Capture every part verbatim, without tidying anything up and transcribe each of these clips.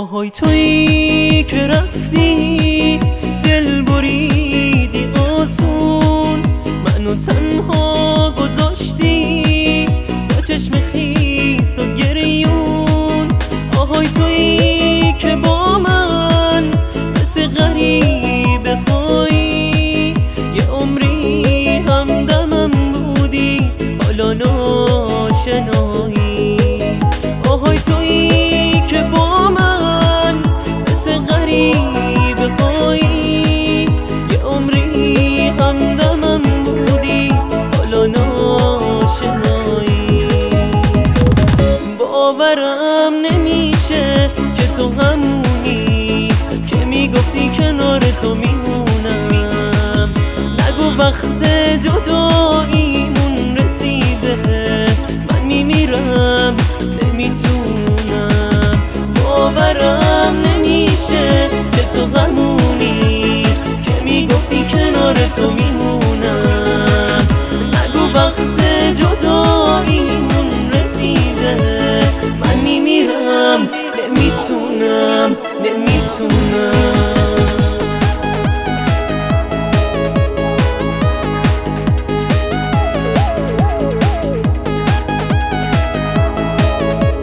آهای تویی که رفتی دل بریدی آسون، منو تنها گذاشتی با چشم خیس و گریون. آهای تویی که با من مثل غریبه پایی، یه عمری همدمم بودی حالا ناشنایی. آهای تویی که با من مثل غریبه پایی، یه عمری همدمم بودی حالا ناشنایی. باورم نمیشه که تو همونی که میگفتی کنار تو میمونم. نگو وقت جداییمون رسیده، من میمیرم نمیتونم. باورم نمیشه که تو همونی که میگفتی کنار تو میمونم. نگو وقت جداییمون رسیده، من میمیرم نمیتونم نمیتونم.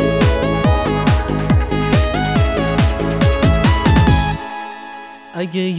اگه